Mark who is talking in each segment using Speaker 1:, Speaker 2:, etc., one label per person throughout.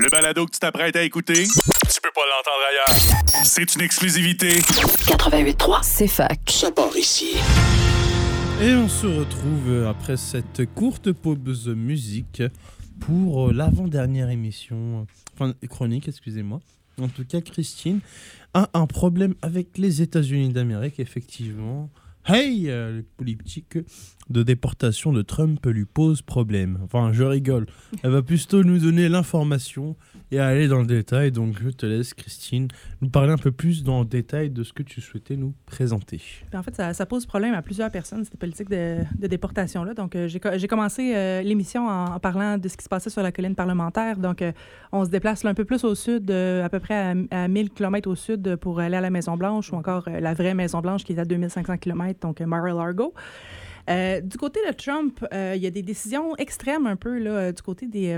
Speaker 1: Le balado que tu t'apprêtes à écouter, tu peux pas l'entendre ailleurs. C'est une exclusivité.
Speaker 2: 88.3, c'est fac.
Speaker 3: Ça part ici.
Speaker 4: Et on se retrouve après cette courte pause musique pour l'avant-dernière émission, enfin chronique, excusez-moi. En tout cas, Christine a un problème avec les États-Unis d'Amérique, effectivement. Hey, les politiques de déportation de Trump lui posent problème. Enfin, je rigole. Elle va plutôt nous donner l'information et aller dans le détail. Donc, je te laisse, Christine, nous parler un peu plus dans le détail de ce que tu souhaitais nous présenter.
Speaker 5: En fait, ça pose problème à plusieurs personnes, cette politique de déportation-là. Donc, j'ai commencé l'émission en parlant de ce qui se passait sur la colline parlementaire. Donc, on se déplace là, un peu plus au sud, à peu près à 1000 km au sud pour aller à la Maison-Blanche ou encore la vraie Maison-Blanche qui est à 2500 km, donc Mar-a-Lago. Du côté de Trump, il y a des décisions extrêmes un peu là, du côté des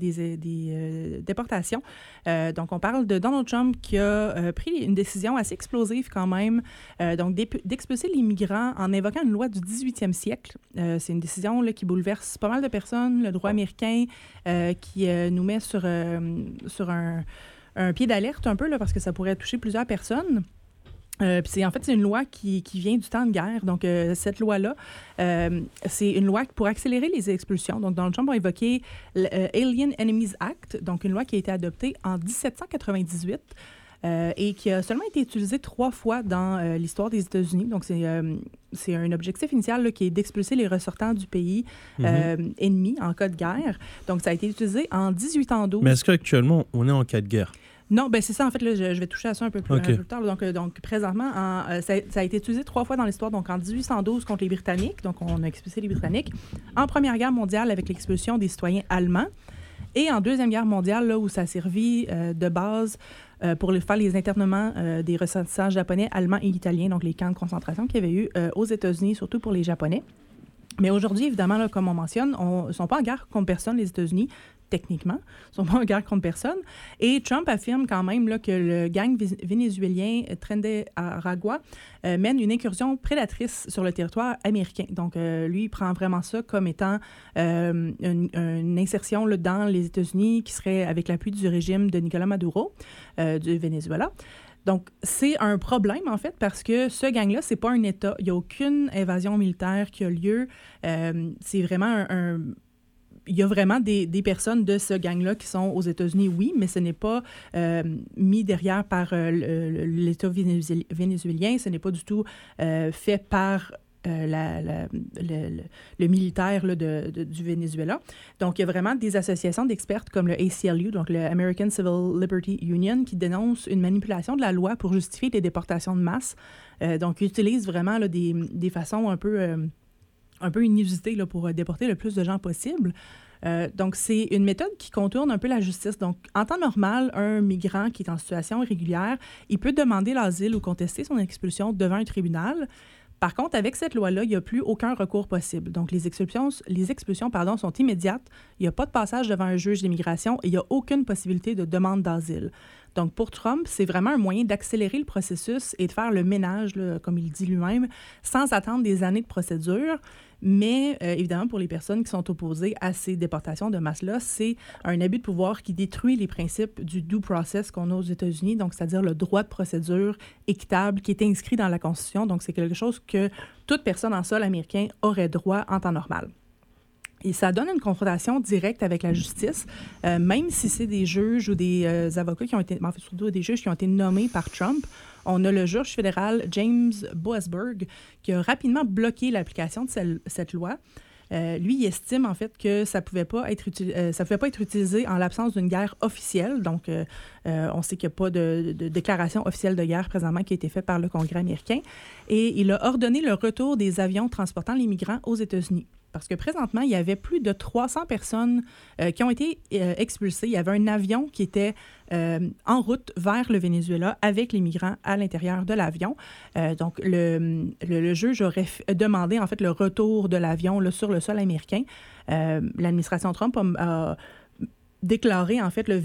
Speaker 5: déportations. Donc, on parle de Donald Trump qui a pris une décision assez explosive quand même, donc d'expulser les migrants en invoquant une loi du 18e siècle. C'est une décision là, qui bouleverse pas mal de personnes, le droit américain, qui nous met sur un pied d'alerte un peu là, parce que ça pourrait toucher plusieurs personnes. C'est une loi qui vient du temps de guerre. Donc, cette loi-là, c'est une loi pour accélérer les expulsions. Donc, Donald Trump a évoqué l'Alien Enemies Act, donc une loi qui a été adoptée en 1798 et qui a seulement été utilisée 3 fois dans l'histoire des États-Unis. Donc, c'est un objectif initial là, qui est d'expulser les ressortants du pays ennemi en cas de guerre. Donc, ça a été utilisé en 1812.
Speaker 4: Mais est-ce qu'actuellement, on est en cas de guerre?
Speaker 5: Non, ben c'est ça. En fait, là, je vais toucher à ça un peu plus tard. Donc présentement, ça a été utilisé 3 fois dans l'histoire. Donc, en 1812 contre les Britanniques. Donc, on a expulsé les Britanniques. En Première Guerre mondiale avec l'expulsion des citoyens allemands. Et en Deuxième Guerre mondiale, là, où ça a servi de base pour faire les internements des ressortissants japonais, allemands et italiens. Donc, les camps de concentration qu'il y avait eu aux États-Unis, surtout pour les Japonais. Mais aujourd'hui, évidemment, là, comme on mentionne, ils ne sont pas en guerre contre personne, les États-Unis, techniquement. Ils ne sont pas en guerre contre personne. Et Trump affirme quand même là, que le gang vénézuélien Tren de Aragua mène une incursion prédatrice sur le territoire américain. Donc, lui, il prend vraiment ça comme étant une insertion là, dans les États-Unis qui serait avec l'appui du régime de Nicolás Maduro du Venezuela. Donc, c'est un problème, en fait, parce que ce gang-là, c'est pas un État. Il n'y a aucune invasion militaire qui a lieu. C'est vraiment il y a vraiment des personnes de ce gang-là qui sont aux États-Unis, oui, mais ce n'est pas mis derrière par l'État vénézuélien. Ce n'est pas du tout fait par le militaire là, du Venezuela. Donc, il y a vraiment des associations d'experts comme le ACLU, donc le American Civil Liberty Union, qui dénoncent une manipulation de la loi pour justifier des déportations de masse. Donc, ils utilisent vraiment là, des façons un peu inusitées là, pour déporter le plus de gens possible. Donc, c'est une méthode qui contourne un peu la justice. Donc, en temps normal, un migrant qui est en situation irrégulière, il peut demander l'asile ou contester son expulsion devant un tribunal. Par contre, avec cette loi-là, il n'y a plus aucun recours possible. Donc, les expulsions sont immédiates. Il n'y a pas de passage devant un juge d'immigration et il n'y a aucune possibilité de demande d'asile. Donc, pour Trump, c'est vraiment un moyen d'accélérer le processus et de faire le ménage, là, comme il dit lui-même, sans attendre des années de procédure. Mais, évidemment, pour les personnes qui sont opposées à ces déportations de masse-là, c'est un abus de pouvoir qui détruit les principes du due process qu'on a aux États-Unis, donc c'est-à-dire le droit de procédure équitable qui est inscrit dans la Constitution. Donc, c'est quelque chose que toute personne en sol américain aurait droit en temps normal. Et ça donne une confrontation directe avec la justice, même si c'est des juges ou des avocats qui ont été, en fait, surtout des juges qui ont été nommés par Trump. On a le juge fédéral James Boasberg qui a rapidement bloqué l'application de cette loi. Lui, il estime en fait que ça pouvait pas être utilisé en l'absence d'une guerre officielle. Donc, on sait qu'il n'y a pas de déclaration officielle de guerre présentement qui a été faite par le Congrès américain. Et il a ordonné le retour des avions transportant les migrants aux États-Unis. Parce que présentement, il y avait plus de 300 personnes qui ont été expulsées. Il y avait un avion qui était en route vers le Venezuela avec les migrants à l'intérieur de l'avion. Donc, le juge aurait demandé en fait le retour de l'avion là, sur le sol américain. L'administration Trump a déclaré, en fait, là,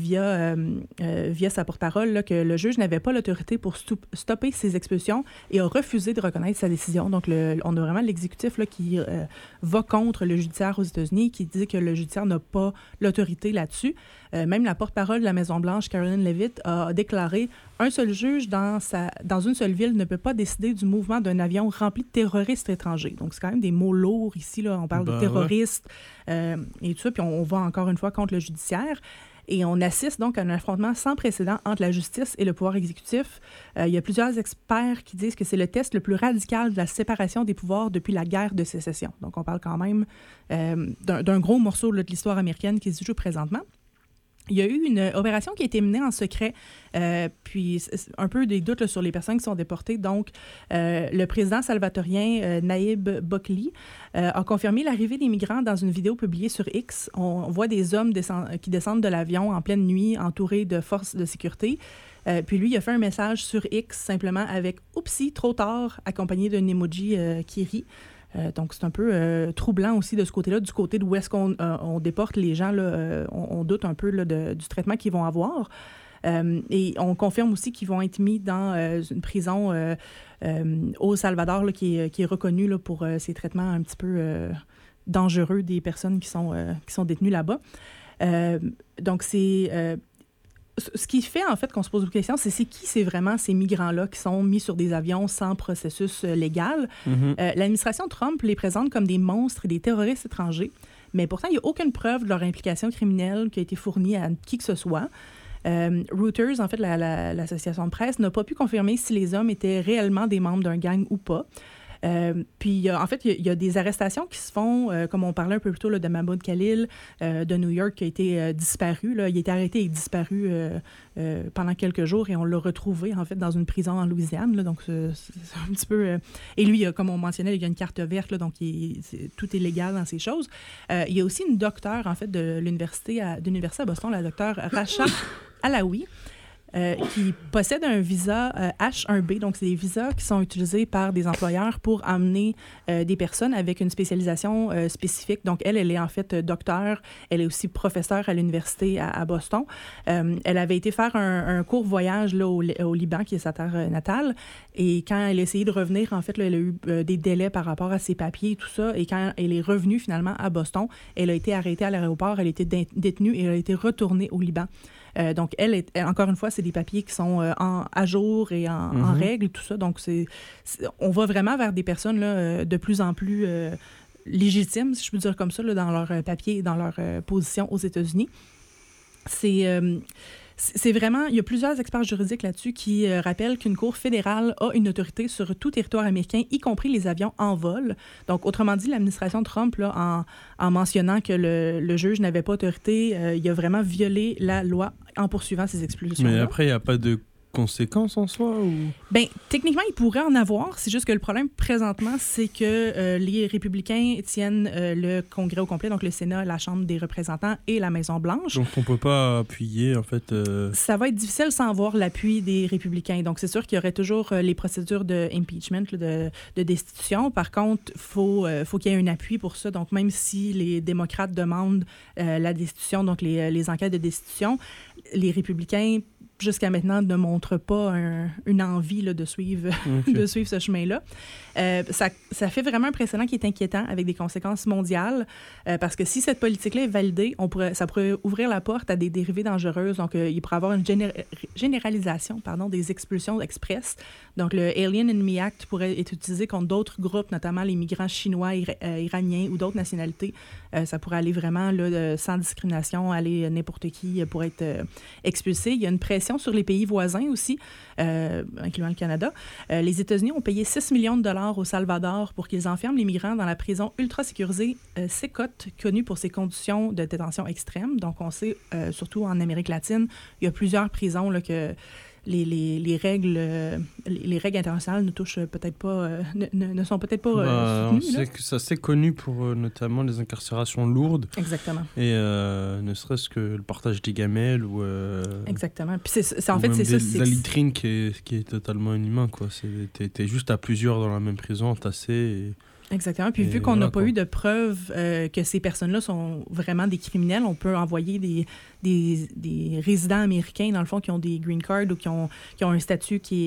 Speaker 5: via sa porte-parole, là, que le juge n'avait pas l'autorité pour stopper ces expulsions et a refusé de reconnaître sa décision. Donc, on a vraiment l'exécutif là, qui va contre le judiciaire aux États-Unis, qui dit que le judiciaire n'a pas l'autorité là-dessus. Même la porte-parole de la Maison-Blanche, Caroline Leavitt, a déclaré « Un seul juge dans une seule ville ne peut pas décider du mouvement d'un avion rempli de terroristes étrangers. » Donc, c'est quand même des mots lourds ici. Là. On parle de terroristes et tout ça. Puis on va encore une fois contre le judiciaire. Et on assiste donc à un affrontement sans précédent entre la justice et le pouvoir exécutif. Il y a plusieurs experts qui disent que c'est le test le plus radical de la séparation des pouvoirs depuis la guerre de sécession. Donc, on parle quand même d'un gros morceau là, de l'histoire américaine qui se joue présentement. Il y a eu une opération qui a été menée en secret, puis un peu des doutes là, sur les personnes qui sont déportées. Donc, le président salvatorien Naïb Bokli a confirmé l'arrivée des migrants dans une vidéo publiée sur X. On voit des hommes qui descendent de l'avion en pleine nuit, entourés de forces de sécurité. Puis lui, il a fait un message sur X simplement avec « Oupsie, trop tard », accompagné d'un emoji qui rit. Donc, c'est un peu troublant aussi de ce côté-là, du côté d'où est-ce qu'on on déporte les gens. Là, on doute un peu là, du traitement qu'ils vont avoir. Et on confirme aussi qu'ils vont être mis dans une prison au Salvador là, qui est reconnue là, pour ces traitements un petit peu dangereux des personnes qui sont détenues là-bas. Donc, c'est... ce qui fait, en fait, qu'on se pose une question, c'est qui c'est vraiment ces migrants-là qui sont mis sur des avions sans processus légal. L'administration Trump les présente comme des monstres et des terroristes étrangers, mais pourtant, il n'y a aucune preuve de leur implication criminelle qui a été fournie à qui que ce soit. Reuters, en fait, l'association de presse, n'a pas pu confirmer si les hommes étaient réellement des membres d'un gang ou pas. Puis, en fait, il y a des arrestations qui se font, comme on parlait un peu plus tôt là, de Mahmoud Khalil de New York, qui a été disparu. Là. Il a été arrêté et disparu pendant quelques jours et on l'a retrouvé, en fait, dans une prison en Louisiane. Là, donc, c'est un petit peu... Et lui, comme on mentionnait, il y a une carte verte, là, donc tout est légal dans ces choses. Il y a aussi une docteure, en fait, de l'université à Boston, la docteure Rasha Alaoui, qui possède un visa H-1B. Donc, c'est des visas qui sont utilisés par des employeurs pour amener des personnes avec une spécialisation spécifique. Donc, elle est en fait docteure. Elle est aussi professeure à l'université à Boston. Elle avait été faire un court voyage là, au Liban, qui est sa terre natale. Et quand elle a essayé de revenir, en fait, là, elle a eu des délais par rapport à ses papiers et tout ça. Et quand elle est revenue finalement à Boston, elle a été arrêtée à l'aéroport. Elle a été détenue et elle a été retournée au Liban. Donc, elle, encore une fois, c'est des papiers qui sont à jour et en règle, tout ça. Donc, on va vraiment vers des personnes là, de plus en plus légitimes, si je peux dire comme ça, là, dans leurs papiers et dans leur position aux États-Unis. C'est vraiment... Il y a plusieurs experts juridiques là-dessus qui rappellent qu'une cour fédérale a une autorité sur tout territoire américain, y compris les avions en vol. Donc, autrement dit, l'administration Trump, là, en mentionnant que le juge n'avait pas autorité, il a vraiment violé la loi en poursuivant ces expulsions.
Speaker 4: Mais après, il n'y a pas de conséquences en soi ou...
Speaker 5: Bien, techniquement, il pourrait en avoir. C'est juste que le problème présentement, c'est que les républicains tiennent le Congrès au complet, donc le Sénat, la Chambre des représentants et la Maison-Blanche.
Speaker 4: Donc, on ne peut pas appuyer, en fait...
Speaker 5: Ça va être difficile sans avoir l'appui des républicains. Donc, c'est sûr qu'il y aurait toujours les procédures de impeachment, de destitution. Par contre, faut qu'il y ait un appui pour ça. Donc, même si les démocrates demandent la destitution, donc les enquêtes de destitution, les républicains jusqu'à maintenant ne montre pas une envie là, de suivre ce chemin-là. Ça fait vraiment un précédent qui est inquiétant avec des conséquences mondiales parce que si cette politique-là est validée, ça pourrait ouvrir la porte à des dérivées dangereuses. Donc, il pourrait y avoir une généralisation des expulsions express. Donc, le Alien Enemy Act pourrait être utilisé contre d'autres groupes, notamment les migrants chinois, iraniens ou d'autres nationalités. Ça pourrait aller vraiment là, sans discrimination, aller n'importe qui pour être expulsé. Il y a une pression sur les pays voisins aussi, incluant le Canada. Les États-Unis ont payé 6 millions de dollars au Salvador pour qu'ils enferment les migrants dans la prison ultra-sécurisée Secot, connue pour ses conditions de détention extrêmes. Donc, on sait, surtout en Amérique latine, il y a plusieurs prisons là, que les règles internationales ne touchent peut-être pas, ne sont peut-être pas soutenues.
Speaker 4: C'est que ça c'est connu pour notamment les incarcérations lourdes.
Speaker 5: Exactement.
Speaker 4: Et ne serait-ce que le partage des gamelles ou...
Speaker 5: Exactement. Puis en
Speaker 4: ou
Speaker 5: fait,
Speaker 4: même
Speaker 5: c'est ça.
Speaker 4: La litrine qui est totalement inhumain, quoi. T'es juste à plusieurs dans la même prison, entassés.
Speaker 5: Exactement. Puis vu qu'on n'a pas eu de preuves que ces personnes-là sont vraiment des criminels, on peut envoyer des résidents américains, dans le fond, qui ont des green cards ou qui ont un statut qui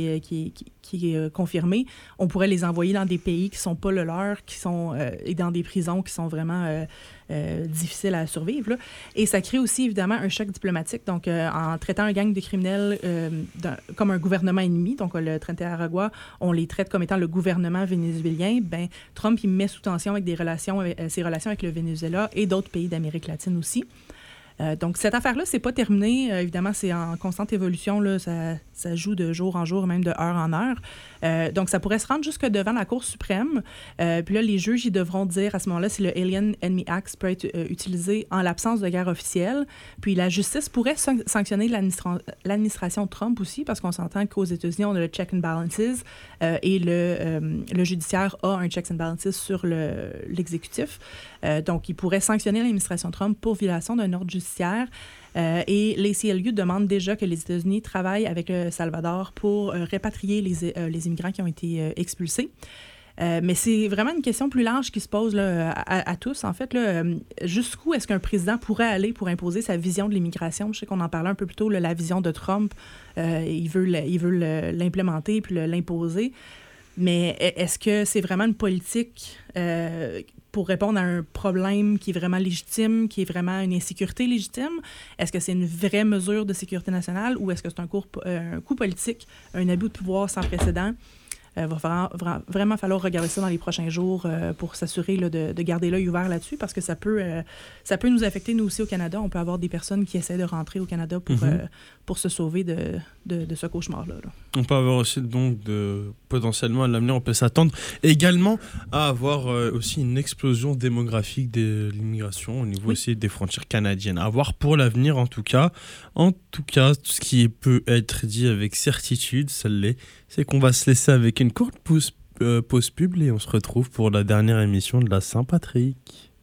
Speaker 5: est confirmé, on pourrait les envoyer dans des pays qui ne sont pas le leur, et dans des prisons qui sont vraiment difficiles à survivre, là. Et ça crée aussi, évidemment, un choc diplomatique. Donc, en traitant un gang de criminels comme un gouvernement ennemi, donc le Tren de Aragua, on les traite comme étant le gouvernement vénézuélien, ben Trump, il met sous tension avec ses relations avec le Venezuela et d'autres pays d'Amérique latine aussi. Donc, cette affaire-là, c'est pas terminé. Évidemment, c'est en constante évolution. Là, ça joue de jour en jour, même de heure en heure. Donc, ça pourrait se rendre jusque devant la Cour suprême. Puis là, les juges, ils devront dire à ce moment-là si le Alien Enemy Act peut être utilisé en l'absence de guerre officielle. Puis la justice pourrait sanctionner l'administration Trump aussi, parce qu'on s'entend qu'aux États-Unis, on a le check and balances et le judiciaire a un check and balances sur l'exécutif. Donc, il pourrait sanctionner l'administration Trump pour violation d'un ordre judiciaire. Et l'ACLU demande déjà que les États-Unis travaillent avec le Salvador pour rapatrier les immigrants qui ont été expulsés. Mais c'est vraiment une question plus large qui se pose là, à tous. En fait, là, jusqu'où est-ce qu'un président pourrait aller pour imposer sa vision de l'immigration? Je sais qu'on en parlait un peu plus tôt, là, la vision de Trump. Il veut l'implémenter puis l'imposer. Mais est-ce que c'est vraiment une politique pour répondre à un problème qui est vraiment légitime, qui est vraiment une insécurité légitime? Est-ce que c'est une vraie mesure de sécurité nationale ou est-ce que c'est un coup politique, un abus de pouvoir sans précédent? Il va vraiment falloir regarder ça dans les prochains jours pour s'assurer là, de garder l'œil ouvert là-dessus parce que ça peut nous affecter, nous aussi, au Canada. On peut avoir des personnes qui essaient de rentrer au Canada pour se sauver de ce cauchemar-là. Là.
Speaker 4: On peut avoir aussi, donc, potentiellement, à l'avenir, on peut s'attendre également à avoir aussi une explosion démographique de l'immigration au niveau aussi des frontières canadiennes. À voir pour l'avenir, en tout cas. En tout cas, tout ce qui peut être dit avec certitude, ça l'est, c'est qu'on va se laisser avec une courte pause pub et on se retrouve pour la dernière émission de la Saint-Patrick.